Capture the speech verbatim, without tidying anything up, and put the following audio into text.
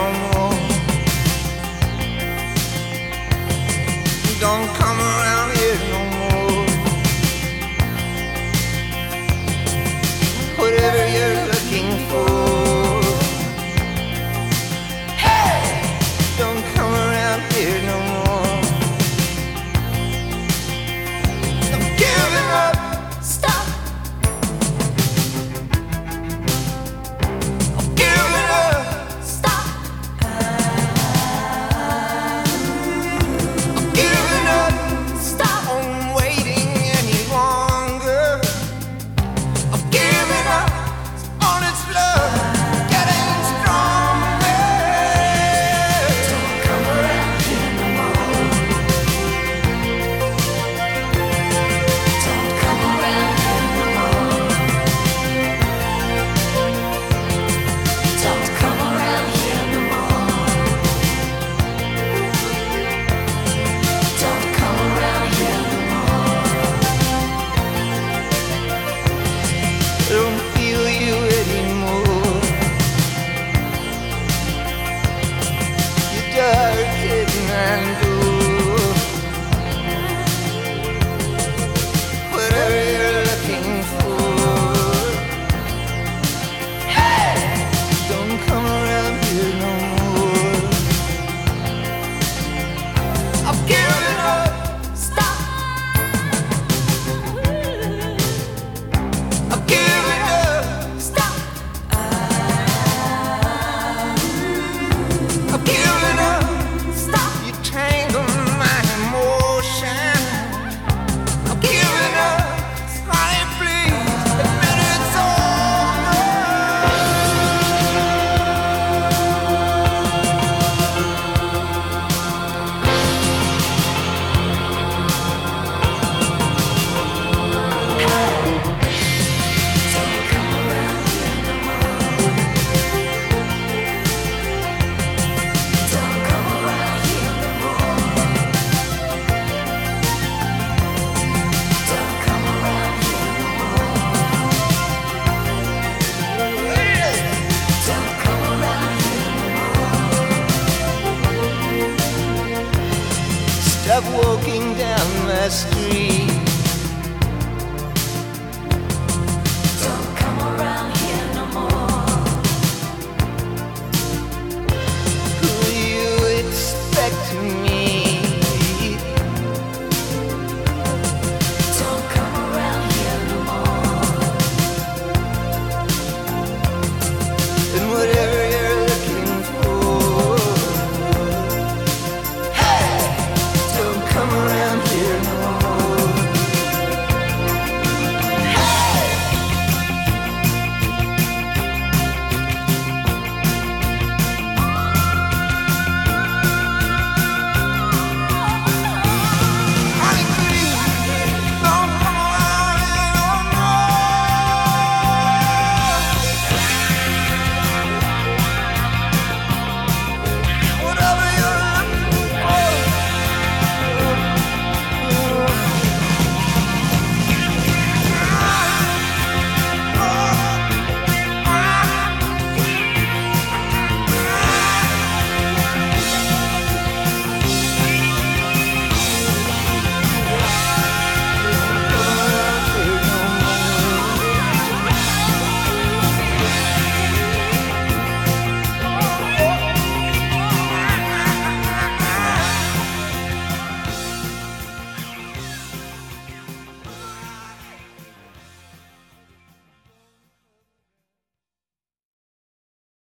more. Don't come around here no more. Whatever you're looking for, hey, don't come around here no more. I'm giving up. Stop. I'm giving up. Stop. I'm giving up. Stop. I'm waiting any longer. I'm giving up on its love, getting stronger. Don't come around here no more. Don't come around here no more. Don't come around here no more. Don't come around here no more. I don't feel you anymore. You're dark hidden and blue. Whatever you're looking for, hey, don't come around here no more. I'm giving up. Stop. I'm giving up. Stop. I'm giving up. Stop. You tangle my emotion. I'm giving up. Honey, please admit it's over. Don't come around here no more. Don't come around here no more. Don't come around here no more. Don't come around here no more. Stop walking down my street.